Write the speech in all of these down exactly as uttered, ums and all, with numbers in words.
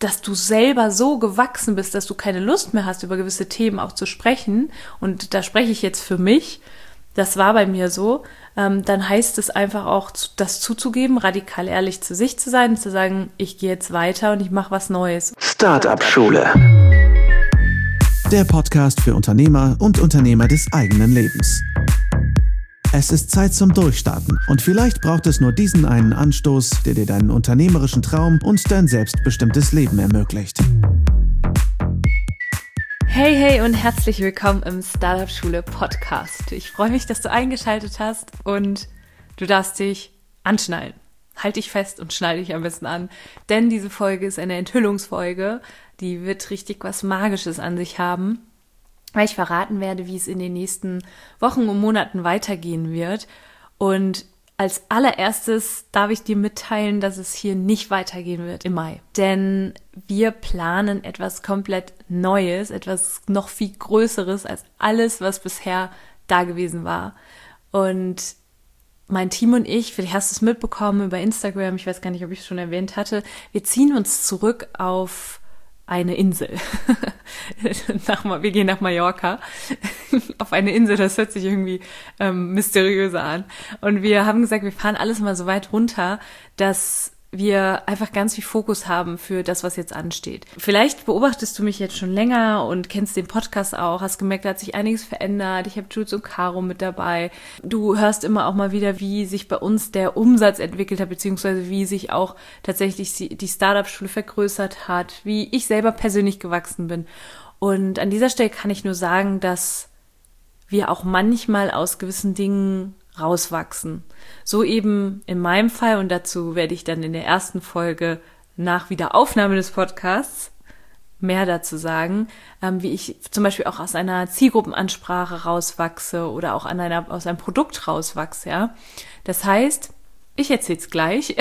dass du selber so gewachsen bist, dass du keine Lust mehr hast, über gewisse Themen auch zu sprechen, und da spreche ich jetzt für mich, das war bei mir so, ähm, dann heißt es einfach auch, das zuzugeben, radikal ehrlich zu sich zu sein, zu sagen, ich gehe jetzt weiter und ich mache was Neues. Startup-Schule. Der Podcast für Unternehmer und Unternehmer des eigenen Lebens. Es ist Zeit zum Durchstarten und vielleicht braucht es nur diesen einen Anstoß, der dir deinen unternehmerischen Traum und dein selbstbestimmtes Leben ermöglicht. Hey, hey und herzlich willkommen im Startup-Schule Podcast. Ich freue mich, dass du eingeschaltet hast und du darfst dich anschnallen. Halt dich fest und schnall dich am besten an, denn diese Folge ist eine Enthüllungsfolge, die wird richtig was Magisches an sich haben, weil ich verraten werde, wie es in den nächsten Wochen und Monaten weitergehen wird. Und als allererstes darf ich dir mitteilen, dass es hier nicht weitergehen wird im Mai. Denn wir planen etwas komplett Neues, etwas noch viel Größeres als alles, was bisher da gewesen war. Und mein Team und ich, vielleicht hast du es mitbekommen über Instagram, ich weiß gar nicht, ob ich es schon erwähnt hatte, wir ziehen uns zurück auf eine Insel. nach, wir gehen nach Mallorca auf eine Insel, das hört sich irgendwie ähm, mysteriöser an. Und wir haben gesagt, wir fahren alles mal so weit runter, dass wir einfach ganz viel Fokus haben für das, was jetzt ansteht. Vielleicht beobachtest du mich jetzt schon länger und kennst den Podcast auch, hast gemerkt, da hat sich einiges verändert. Ich habe Jules und Caro mit dabei. Du hörst immer auch mal wieder, wie sich bei uns der Umsatz entwickelt hat, beziehungsweise wie sich auch tatsächlich die Startup-Schule vergrößert hat, wie ich selber persönlich gewachsen bin. Und an dieser Stelle kann ich nur sagen, dass wir auch manchmal aus gewissen Dingen rauswachsen. So eben in meinem Fall, und dazu werde ich dann in der ersten Folge nach Wiederaufnahme des Podcasts mehr dazu sagen, ähm, wie ich zum Beispiel auch aus einer Zielgruppenansprache rauswachse oder auch an einer, aus einem Produkt rauswachse. Ja? Das heißt, ich erzähle es gleich,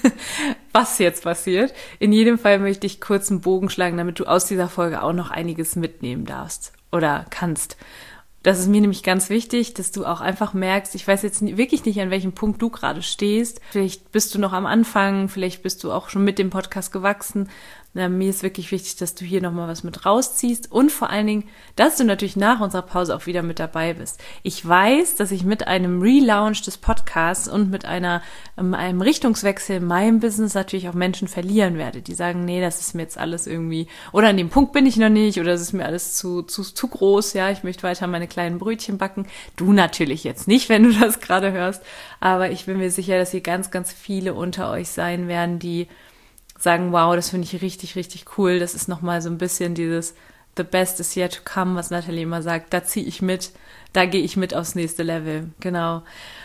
was jetzt passiert. In jedem Fall möchte ich kurz einen Bogen schlagen, damit du aus dieser Folge auch noch einiges mitnehmen darfst oder kannst. Das ist mir nämlich ganz wichtig, dass du auch einfach merkst, ich weiß jetzt wirklich nicht, an welchem Punkt du gerade stehst. Vielleicht bist du noch am Anfang, vielleicht bist du auch schon mit dem Podcast gewachsen. Na, mir ist wirklich wichtig, dass du hier nochmal was mit rausziehst und vor allen Dingen, dass du natürlich nach unserer Pause auch wieder mit dabei bist. Ich weiß, dass ich mit einem Relaunch des Podcasts und mit einer ähm, einem Richtungswechsel in meinem Business natürlich auch Menschen verlieren werde, die sagen, nee, das ist mir jetzt alles irgendwie, oder an dem Punkt bin ich noch nicht, oder das ist mir alles zu zu zu groß, ja, ich möchte weiter meine kleinen Brötchen backen. Du natürlich jetzt nicht, wenn du das gerade hörst, aber ich bin mir sicher, dass hier ganz, ganz viele unter euch sein werden, die sagen, wow, das finde ich richtig, richtig cool. Das ist nochmal so ein bisschen dieses The best is yet to come, was Nathalie immer sagt. Da ziehe ich mit, da gehe ich mit aufs nächste Level. Genau.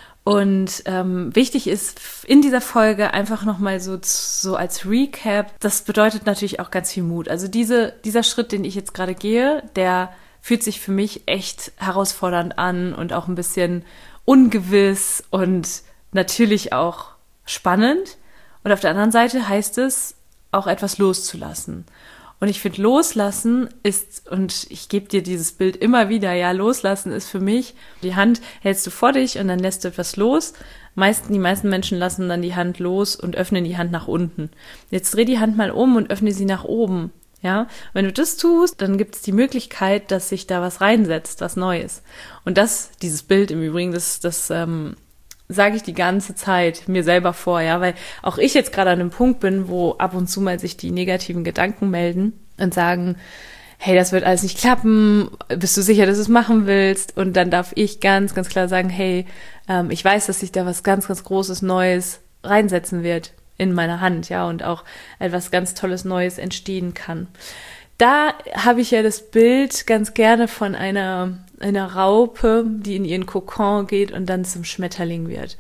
Und ähm, wichtig ist in dieser Folge einfach nochmal so, so als Recap, das bedeutet natürlich auch ganz viel Mut. Also diese, dieser Schritt, den ich jetzt gerade gehe, der fühlt sich für mich echt herausfordernd an und auch ein bisschen ungewiss und natürlich auch spannend. Und auf der anderen Seite heißt es, auch etwas loszulassen. Und ich finde, loslassen ist, und ich gebe dir dieses Bild immer wieder, ja, loslassen ist für mich, die Hand hältst du vor dich und dann lässt du etwas los. Meisten, die meisten Menschen lassen dann die Hand los und öffnen die Hand nach unten. Jetzt dreh die Hand mal um und öffne sie nach oben. Ja, wenn du das tust, dann gibt es die Möglichkeit, dass sich da was reinsetzt, was Neues. Und das, dieses Bild im Übrigen, das, das, ähm, sage ich die ganze Zeit mir selber vor, ja, weil auch ich jetzt gerade an einem Punkt bin, wo ab und zu mal sich die negativen Gedanken melden und sagen, hey, das wird alles nicht klappen, bist du sicher, dass du es machen willst? Und dann darf ich ganz, ganz klar sagen, hey, ähm, ich weiß, dass sich da was ganz, ganz Großes, Neues reinsetzen wird in meiner Hand, ja, und auch etwas ganz Tolles Neues entstehen kann. Da habe ich ja das Bild ganz gerne von einer, einer Raupe, die in ihren Kokon geht und dann zum Schmetterling wird.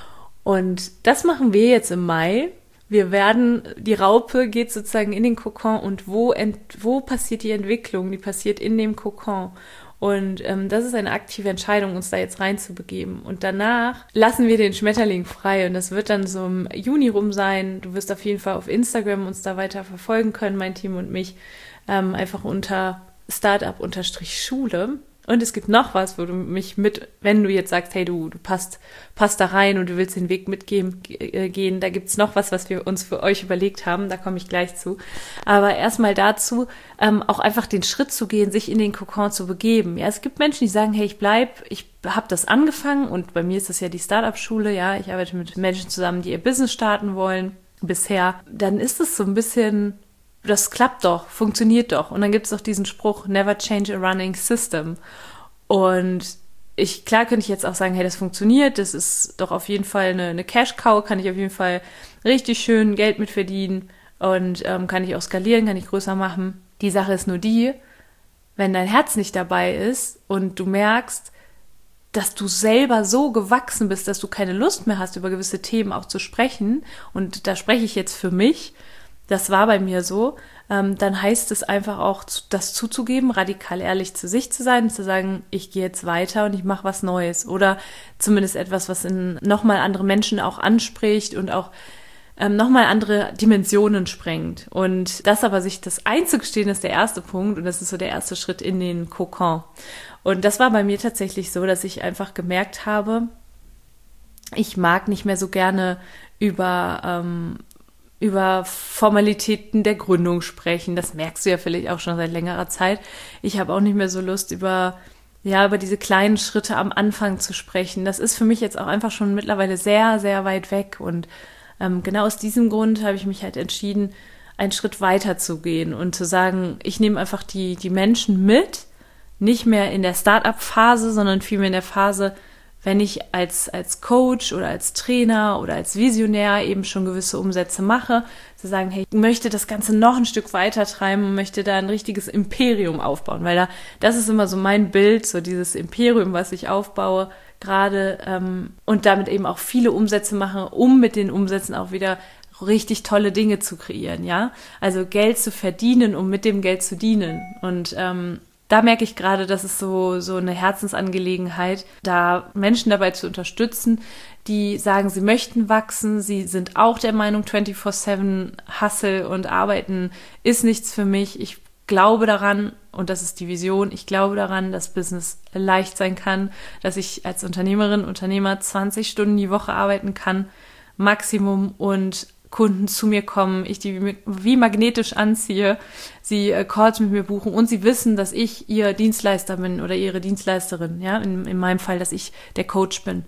Und das machen wir jetzt im Mai. Wir werden, die Raupe geht sozusagen in den Kokon und wo, ent, wo passiert die Entwicklung? Die passiert in dem Kokon. Und ähm, das ist eine aktive Entscheidung, uns da jetzt reinzubegeben. Und danach lassen wir den Schmetterling frei. Und das wird dann so im Juni rum sein. Du wirst auf jeden Fall auf Instagram uns da weiter verfolgen können, mein Team und mich. Ähm, einfach unter Startup-Schule. Und es gibt noch was, wo du mich mit, wenn du jetzt sagst, hey, du, du passt, passt da rein und du willst den Weg mitgehen, äh, gehen, da gibt's noch was, was wir uns für euch überlegt haben, da komme ich gleich zu. Aber erstmal dazu, ähm, auch einfach den Schritt zu gehen, sich in den Kokon zu begeben. Ja, es gibt Menschen, die sagen, hey, ich bleib, ich habe das angefangen und bei mir ist das ja die Startup-Schule, ja, ich arbeite mit Menschen zusammen, die ihr Business starten wollen, bisher. Dann ist es so ein bisschen, das klappt doch, funktioniert doch. Und dann gibt es auch diesen Spruch, never change a running system. Und ich, klar könnte ich jetzt auch sagen, hey, das funktioniert, das ist doch auf jeden Fall eine, eine Cash-Cow, kann ich auf jeden Fall richtig schön Geld mit verdienen und ähm, kann ich auch skalieren, kann ich größer machen. Die Sache ist nur die, wenn dein Herz nicht dabei ist und du merkst, dass du selber so gewachsen bist, dass du keine Lust mehr hast, über gewisse Themen auch zu sprechen, und da spreche ich jetzt für mich, das war bei mir so, ähm, dann heißt es einfach auch, das zuzugeben, radikal ehrlich zu sich zu sein, zu sagen, ich gehe jetzt weiter und ich mache was Neues oder zumindest etwas, was in nochmal andere Menschen auch anspricht und auch ähm, nochmal andere Dimensionen sprengt. Und das aber sich das einzugestehen, ist der erste Punkt und das ist so der erste Schritt in den Kokon. Und das war bei mir tatsächlich so, dass ich einfach gemerkt habe, ich mag nicht mehr so gerne über ähm, über Formalitäten der Gründung sprechen. Das merkst du ja vielleicht auch schon seit längerer Zeit. Ich habe auch nicht mehr so Lust, über, ja, über diese kleinen Schritte am Anfang zu sprechen. Das ist für mich jetzt auch einfach schon mittlerweile sehr, sehr weit weg. Und ähm, genau aus diesem Grund habe ich mich halt entschieden, einen Schritt weiter zu gehen und zu sagen, ich nehme einfach die, die Menschen mit, nicht mehr in der Start-up-Phase, sondern vielmehr in der Phase, wenn ich als, als Coach oder als Trainer oder als Visionär eben schon gewisse Umsätze mache, zu sagen, hey, ich möchte das Ganze noch ein Stück weiter treiben und möchte da ein richtiges Imperium aufbauen, weil da, das ist immer so mein Bild, so dieses Imperium, was ich aufbaue, gerade ähm, und damit eben auch viele Umsätze mache, um mit den Umsätzen auch wieder richtig tolle Dinge zu kreieren, ja, also Geld zu verdienen, um mit dem Geld zu dienen. Und ähm, da merke ich gerade, das ist so, so eine Herzensangelegenheit, da Menschen dabei zu unterstützen, die sagen, sie möchten wachsen, sie sind auch der Meinung, vierundzwanzig sieben Hustle und Arbeiten ist nichts für mich. Ich glaube daran, und das ist die Vision, ich glaube daran, dass Business leicht sein kann, dass ich als Unternehmerin, Unternehmer zwanzig Stunden die Woche arbeiten kann, Maximum, und Kunden zu mir kommen, ich die wie magnetisch anziehe, sie äh, Calls mit mir buchen und sie wissen, dass ich ihr Dienstleister bin oder ihre Dienstleisterin, ja, in, in meinem Fall, dass ich der Coach bin.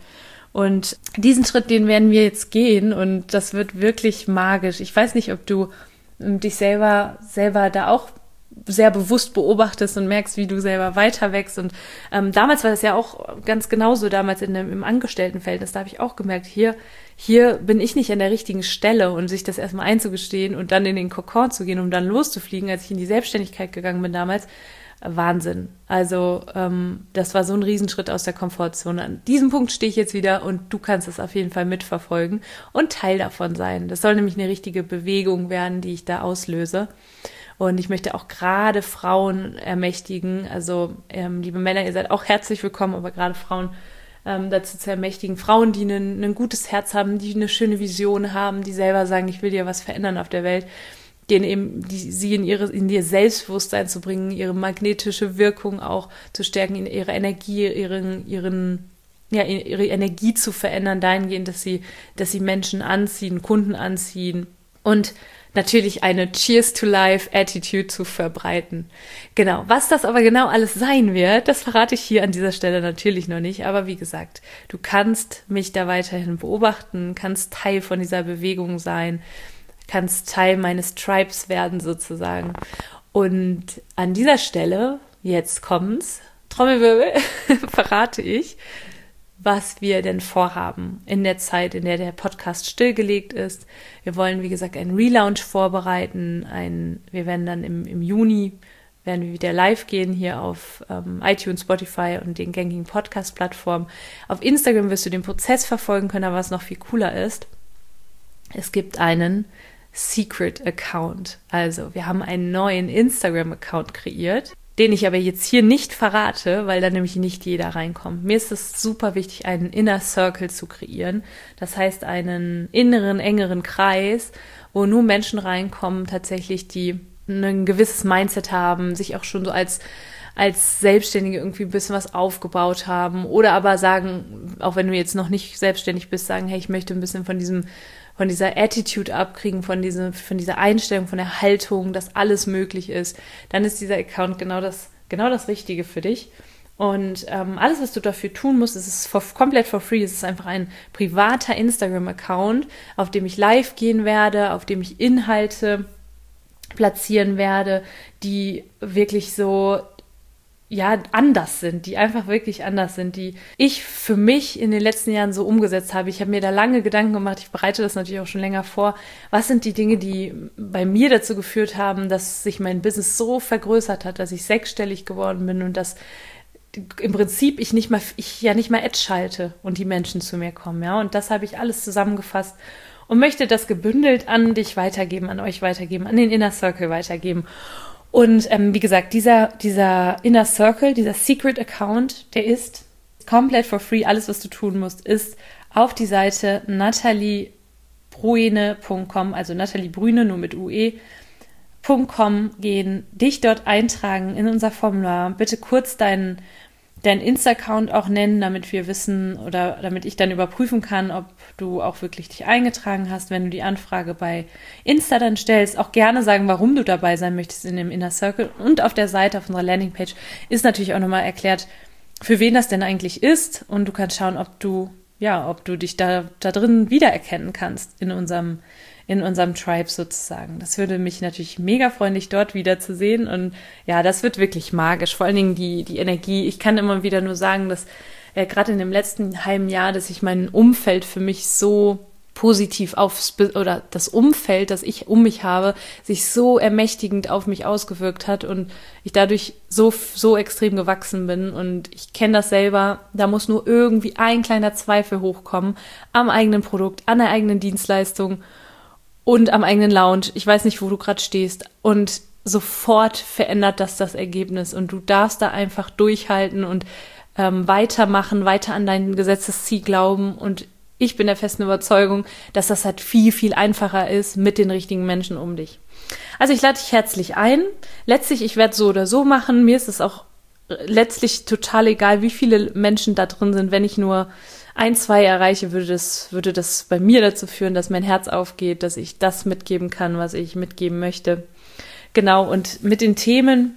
Und diesen Schritt, den werden wir jetzt gehen und das wird wirklich magisch. Ich weiß nicht, ob du ähm, dich selber, selber da auch sehr bewusst beobachtest und merkst, wie du selber weiter wächst. Und ähm, damals war das ja auch ganz genauso, damals in dem, im Angestelltenverhältnis, da habe ich auch gemerkt, hier, hier bin ich nicht an der richtigen Stelle, und sich das erstmal einzugestehen und dann in den Kokon zu gehen, um dann loszufliegen, als ich in die Selbstständigkeit gegangen bin damals, Wahnsinn. Also ähm, das war so ein Riesenschritt aus der Komfortzone. An diesem Punkt stehe ich jetzt wieder und du kannst es auf jeden Fall mitverfolgen und Teil davon sein. Das soll nämlich eine richtige Bewegung werden, die ich da auslöse. Und ich möchte auch gerade Frauen ermächtigen, also ähm, liebe Männer, ihr seid auch herzlich willkommen, aber gerade Frauen ähm, dazu zu ermächtigen. Frauen, die ein, ein gutes Herz haben, die eine schöne Vision haben, die selber sagen, ich will dir was verändern auf der Welt, denen eben die, sie in ihre in ihr Selbstbewusstsein zu bringen, ihre magnetische Wirkung auch zu stärken, ihre Energie, ihren ihren ja ihre Energie zu verändern, dahingehend, dass sie dass sie Menschen anziehen, Kunden anziehen und natürlich eine Cheers to Life Attitude zu verbreiten. Genau, was das aber genau alles sein wird, das verrate ich hier an dieser Stelle natürlich noch nicht, aber wie gesagt, du kannst mich da weiterhin beobachten, kannst Teil von dieser Bewegung sein, kannst Teil meines Tribes werden sozusagen. Und an dieser Stelle, jetzt kommt's, Trommelwirbel, verrate ich, was wir denn vorhaben in der Zeit, in der der Podcast stillgelegt ist. Wir wollen, wie gesagt, einen Relaunch vorbereiten. Ein, wir werden dann im, im Juni, werden wir wieder live gehen hier auf ähm, iTunes, Spotify und den gängigen Podcast-Plattformen. Auf Instagram wirst du den Prozess verfolgen können, aber was noch viel cooler ist, es gibt einen Secret Account. Also wir haben einen neuen Instagram-Account kreiert, den ich aber jetzt hier nicht verrate, weil da nämlich nicht jeder reinkommt. Mir ist es super wichtig, einen Inner Circle zu kreieren. Das heißt, einen inneren, engeren Kreis, wo nur Menschen reinkommen, tatsächlich, die ein gewisses Mindset haben, sich auch schon so als als Selbstständige irgendwie ein bisschen was aufgebaut haben oder aber sagen, auch wenn du jetzt noch nicht selbstständig bist, sagen, hey, ich möchte ein bisschen von diesem, von dieser Attitude abkriegen, von diesem, von dieser Einstellung, von der Haltung, dass alles möglich ist, dann ist dieser Account genau das, genau das Richtige für dich. Und ähm, alles, was du dafür tun musst, ist es for, komplett for free. Es ist einfach ein privater Instagram-Account, auf dem ich live gehen werde, auf dem ich Inhalte platzieren werde, die wirklich so, ja, anders sind, die einfach wirklich anders sind, die ich für mich in den letzten Jahren so umgesetzt habe. Ich habe mir da lange Gedanken gemacht, ich bereite das natürlich auch schon länger vor. Was sind die Dinge, die bei mir dazu geführt haben, dass sich mein Business so vergrößert hat, dass ich sechsstellig geworden bin und dass im Prinzip ich nicht mal, ich ja nicht mal Ads schalte und die Menschen zu mir kommen, ja. Und das habe ich alles zusammengefasst und möchte das gebündelt an dich weitergeben, an euch weitergeben, an den Inner Circle weitergeben. Und ähm, wie gesagt, dieser, dieser Inner Circle, dieser Secret Account, der ist komplett for free. Alles, was du tun musst, ist auf die Seite natalie brüne punkt com, also Natalie Brüne, nur mit U E, .com gehen, dich dort eintragen in unser Formular. Bitte kurz deinen deinen Insta-Account auch nennen, damit wir wissen oder damit ich dann überprüfen kann, ob du auch wirklich dich eingetragen hast, wenn du die Anfrage bei Insta dann stellst. Auch gerne sagen, warum du dabei sein möchtest in dem Inner Circle. Und auf der Seite, auf unserer Landingpage, ist natürlich auch nochmal erklärt, für wen das denn eigentlich ist. Und du kannst schauen, ob du, ja, ob du dich da, da drin wiedererkennen kannst in unserem in unserem Tribe sozusagen. Das würde mich natürlich mega freuen, dich dort wiederzusehen. Und ja, das wird wirklich magisch. Vor allen Dingen die, die Energie. Ich kann immer wieder nur sagen, dass äh, gerade in dem letzten halben Jahr, dass sich mein Umfeld für mich so positiv aufs, oder das Umfeld, das ich um mich habe, sich so ermächtigend auf mich ausgewirkt hat und ich dadurch so, so extrem gewachsen bin. Und ich kenne das selber. Da muss nur irgendwie ein kleiner Zweifel hochkommen am eigenen Produkt, an der eigenen Dienstleistung und am eigenen Lounge. Ich weiß nicht, wo du gerade stehst. Und sofort verändert das das Ergebnis. Und du darfst da einfach durchhalten und ähm, weitermachen, weiter an dein Gesetzesziel glauben. Und ich bin der festen Überzeugung, dass das halt viel, viel einfacher ist mit den richtigen Menschen um dich. Also ich lade dich herzlich ein. Letztlich, ich werde so oder so machen. Mir ist es auch letztlich total egal, wie viele Menschen da drin sind. Wenn ich nur ein, zwei erreiche, würde das, würde das bei mir dazu führen, dass mein Herz aufgeht, dass ich das mitgeben kann, was ich mitgeben möchte. Genau, und mit den Themen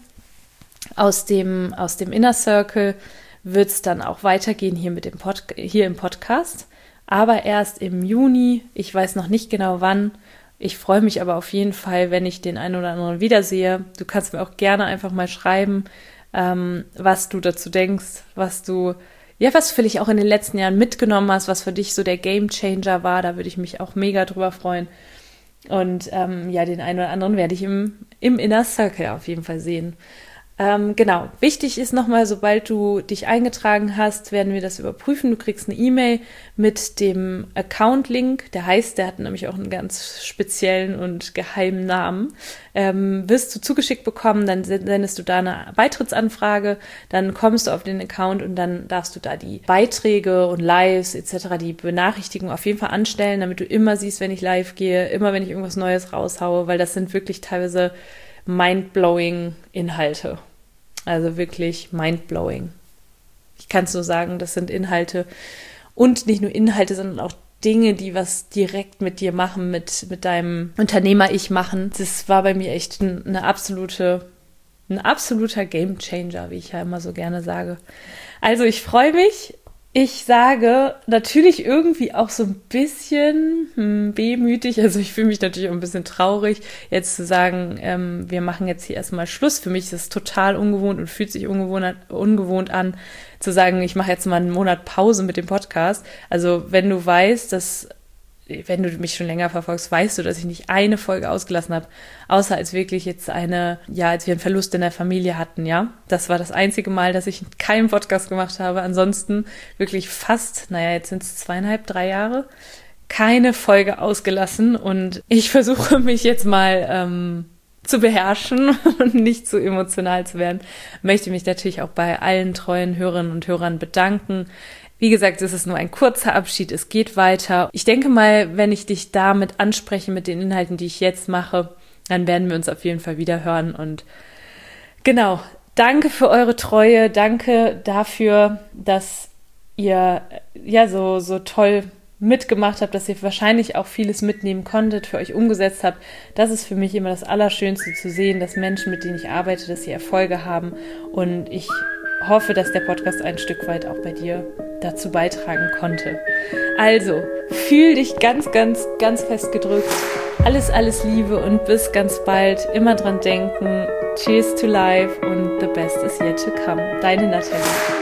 aus dem, aus dem Inner Circle wird es dann auch weitergehen hier, mit dem Pod, hier im Podcast. Aber erst im Juni, ich weiß noch nicht genau wann. Ich freue mich aber auf jeden Fall, wenn ich den einen oder anderen wiedersehe. Du kannst mir auch gerne einfach mal schreiben, ähm, was du dazu denkst, was du Ja, was du vielleicht auch in den letzten Jahren mitgenommen hast, was für dich so der Gamechanger war, da würde ich mich auch mega drüber freuen. Und ähm, ja, den einen oder anderen werde ich im, im Inner Circle auf jeden Fall sehen. Ähm, genau, wichtig ist nochmal, sobald du dich eingetragen hast, werden wir das überprüfen. Du kriegst eine E-Mail mit dem Account-Link, der heißt, der hat nämlich auch einen ganz speziellen und geheimen Namen. Ähm, wirst du zugeschickt bekommen, dann sendest du da eine Beitrittsanfrage, dann kommst du auf den Account und dann darfst du da die Beiträge und Lives et cetera, die Benachrichtigung auf jeden Fall anstellen, damit du immer siehst, wenn ich live gehe, immer wenn ich irgendwas Neues raushaue, weil das sind wirklich teilweise mindblowing Inhalte. Also wirklich mindblowing. Ich kann es nur sagen, das sind Inhalte und nicht nur Inhalte, sondern auch Dinge, die was direkt mit dir machen, mit, mit deinem Unternehmer-Ich machen. Das war bei mir echt eine absolute, ein absoluter Gamechanger, wie ich ja immer so gerne sage. Also ich freue mich. Ich sage natürlich irgendwie auch so ein bisschen hm, wehmütig, also ich fühle mich natürlich auch ein bisschen traurig, jetzt zu sagen, ähm, wir machen jetzt hier erstmal Schluss. Für mich ist es total ungewohnt und fühlt sich ungewohnt, ungewohnt an, zu sagen, ich mache jetzt mal einen Monat Pause mit dem Podcast. Also wenn du weißt, dass, wenn du mich schon länger verfolgst, weißt du, dass ich nicht eine Folge ausgelassen habe, außer als wirklich jetzt eine, ja, als wir einen Verlust in der Familie hatten, ja. Das war das einzige Mal, dass ich keinen Podcast gemacht habe. Ansonsten wirklich fast, naja, jetzt sind es zweieinhalb, drei Jahre, keine Folge ausgelassen. Und ich versuche mich jetzt mal ähm, zu beherrschen und nicht zu emotional zu werden. Möchte mich natürlich auch bei allen treuen Hörerinnen und Hörern bedanken. Wie gesagt, es ist nur ein kurzer Abschied, es geht weiter. Ich denke mal, wenn ich dich damit anspreche mit den Inhalten, die ich jetzt mache, dann werden wir uns auf jeden Fall wieder hören. Und genau, danke für eure Treue, danke dafür, dass ihr ja so, so toll mitgemacht habt, dass ihr wahrscheinlich auch vieles mitnehmen konntet, für euch umgesetzt habt. Das ist für mich immer das Allerschönste zu sehen, dass Menschen, mit denen ich arbeite, dass sie Erfolge haben. Und ich hoffe, dass der Podcast ein Stück weit auch bei dir dazu beitragen konnte. Also, fühl dich ganz, ganz, ganz fest gedrückt. Alles, alles Liebe und bis ganz bald. Immer dran denken. Cheers to life und the best is yet to come. Deine Nathalie.